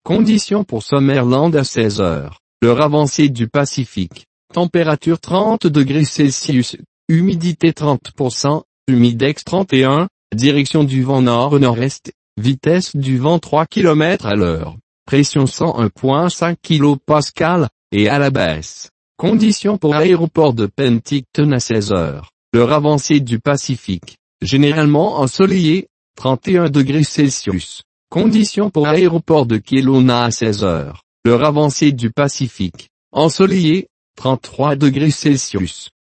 Conditions pour Summerland à 16 heures. L'heure avancée du Pacifique. Température 30 degrés Celsius. Humidité 30%. Humidex 31. Direction du vent nord-nord-est. Vitesse du vent 3 km à l'heure. Pression 101,5 kPa. Et à la baisse. Conditions pour l'aéroport de Penticton à 16 heures. L'heure avancée du Pacifique. Généralement ensoleillé. 31 degrés Celsius. Conditions pour l'aéroport de Kelowna à 16 heures. L'heure avancée du Pacifique. Ensoleillé. 33 degrés Celsius.